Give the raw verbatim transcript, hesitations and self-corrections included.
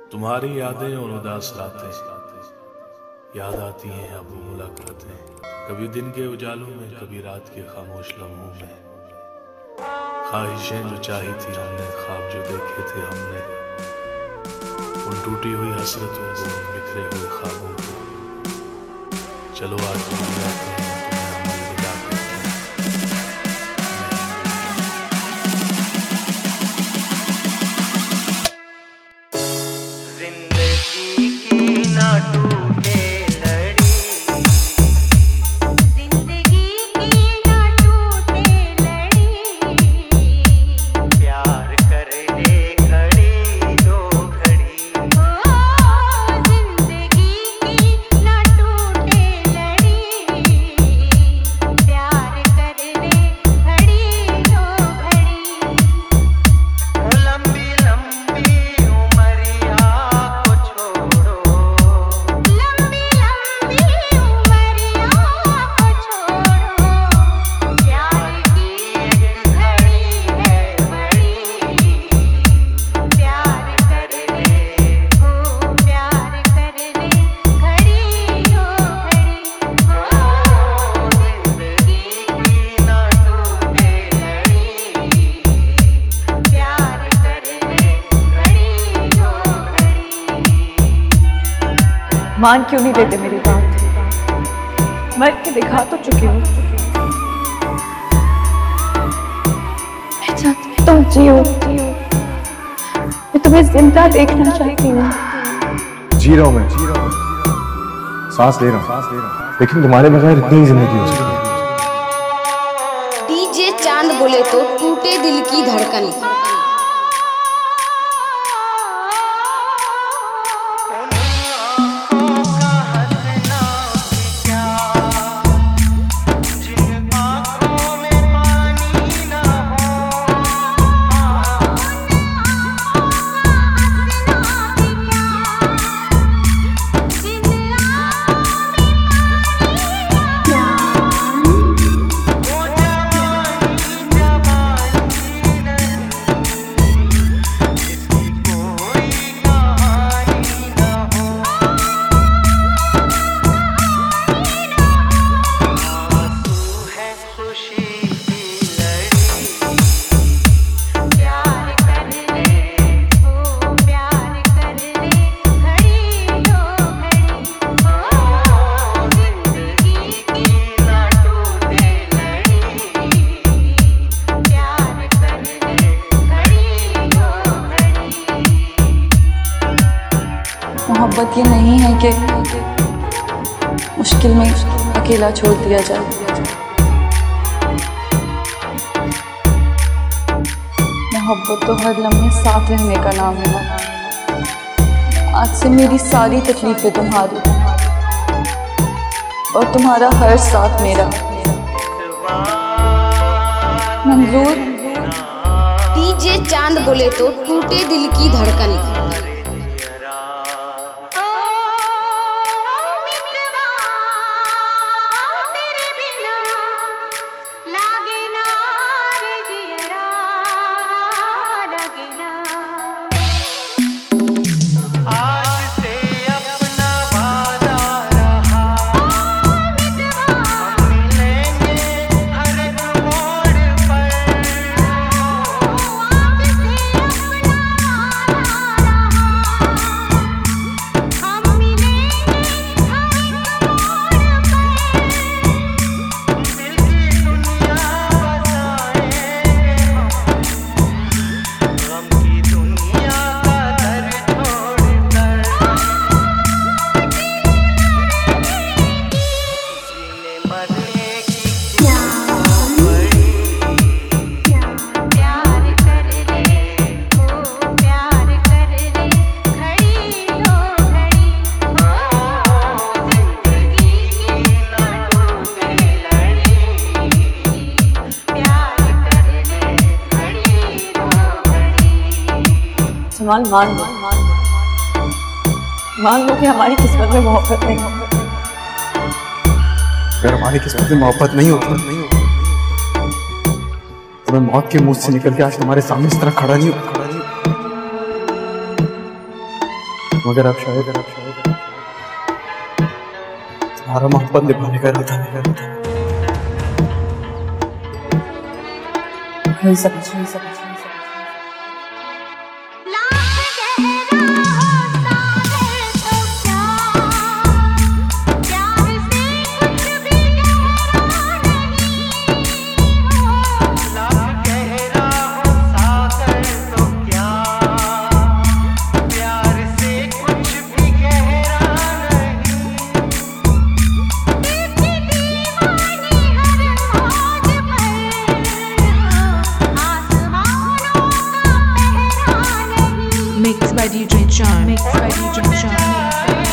तुम्हारी यादें और उदास रातें याद आती हैं अब वो मुलाकातें, कभी दिन के उजालों में, कभी रात के खामोश लम्हों में। ख्वाहिशें जो चाही थी हमने, ख्वाब जो देखे थे हमने, उन टूटी हुई हसरतों को, उन बिखरे हुए ख्वाबों को चलो आज भूल जाते हैं। मान क्यों नहीं लेते मेरी बात? मर के दिखा तो चुकी हूँ। मैं चाहती हूँ तुम जियो, मैं तुम्हें जिंदा देखना चाहती हूँ। जी रहा हूँ मैं, जी रहा हूँ, सांस ले रहा हूँ, सांस ले रहा हूँ, लेकिन तुम्हारे बगैर इतनी जिंदगी हो सकती। डीजे चांद बोले तो टूटे दिल की धड़कन। मोहब्बत ये नहीं है कि मुश्किल में अकेला छोड़ दिया जाए। मोहब्बत तो हर लम्हे साथ रहने का नाम है ना। आज से मेरी सारी तकलीफें तुम्हारी और तुम्हारा हर साथ मेरा। मंजूर? डीजे चांद बोले तो टूटे दिल की धड़कन। मान मान मान मान लो कि हमारी किस्मत में मोहब्बत नहीं होगी। अगर हमारी किस्मत में मोहब्बत नहीं होती नहीं होती तो मैं मौत के मुंह से निकल के आज तुम्हारे सामने इस तरह खड़ा नहीं खड़ा नहीं मगर अब शायद अब शायद तुम्हारा मोहब्बत निभाने का इरादा नहीं करता। हो सब हो सब Mixed by D J John. Mixed by D J John.